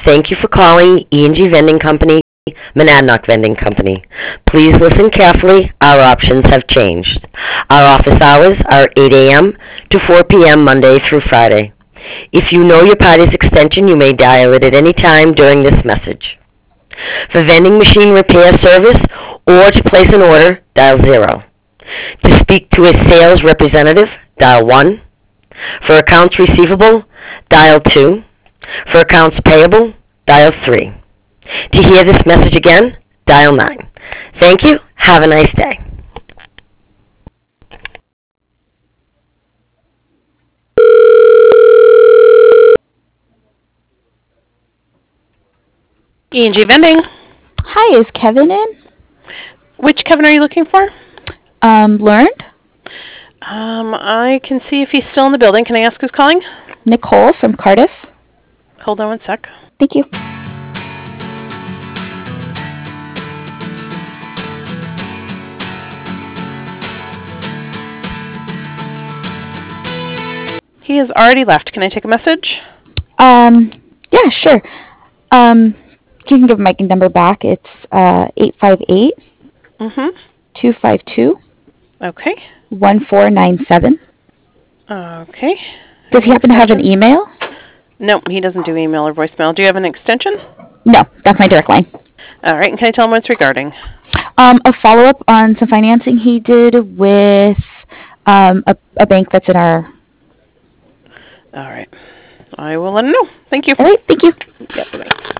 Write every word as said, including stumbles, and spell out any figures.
Thank you for calling E and G Vending Company, Monadnock Vending Company. Please listen carefully. Our options have changed. Our office hours are eight a.m. to four p.m. Monday through Friday. If you know your party's extension, you may dial it at any time during this message. For vending machine repair service or to place an order, dial zero. To speak to a sales representative, dial one. For accounts receivable, dial two. For accounts payable, dial three. To hear this message again, dial nine. Thank you. Have a nice day. E and G Vending. Hi, is Kevin in? Which Kevin are you looking for? Um, learned? Um, I can see if he's still in the building. Can I ask who's calling? Nicole from Cardiff. Hold on one sec. Thank you. He has already left. Can I take a message? Um, yeah, sure. Um, you can give my number back. It's uh, eight five eight, Mm-hmm. two five two, Okay. one four nine seven. Okay. Does he happen to have an Extension? email? No, he doesn't do email or voicemail. Do you have an extension? No, that's my direct line. All right. And can I tell him what it's regarding? Um, a follow-up on some financing he did with um, a, a bank that's in our... All right. I will let him know. Thank you. All right, thank you. Yeah, bye-bye.